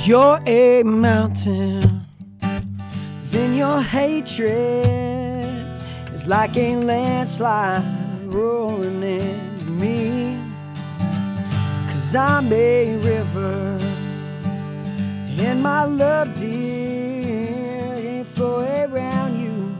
you're a mountain, then your hatred is like a landslide rolling into me. 'Cause I'm a river, and my love, dear, ain't flow around you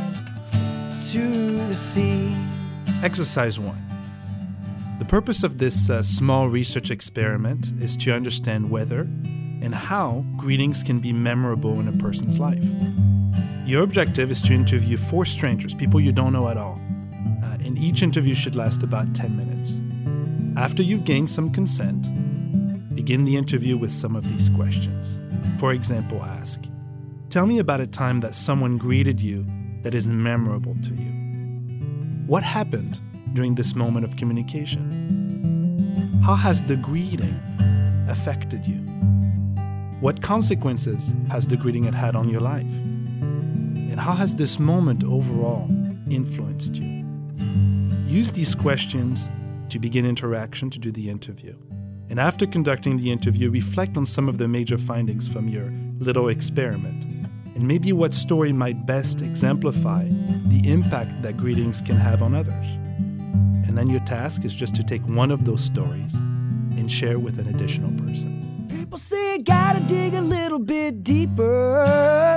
to the sea. Exercise 1. The purpose of this small research experiment is to understand whether and how greetings can be memorable in a person's life. Your objective is to interview 4 strangers, people you don't know at all, and each interview should last about 10 minutes. After you've gained some consent, begin the interview with some of these questions. For example, ask, "Tell me about a time that someone greeted you that is memorable to you. What happened during this moment of communication? How has the greeting affected you? What consequences has the greeting had on your life? And how has this moment overall influenced you?" Use these questions to begin interaction to do the interview. And after conducting the interview, reflect on some of the major findings from your little experiment, and maybe what story might best exemplify the impact that greetings can have on others. And then your task is just to take one of those stories and share with an additional person. People say I gotta dig a little bit deeper,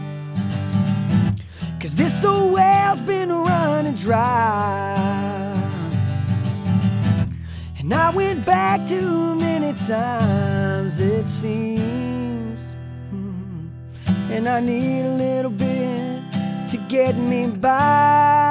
'cause this old well's been running dry. And I went back too many times, it seems, and I need a little bit to get me by.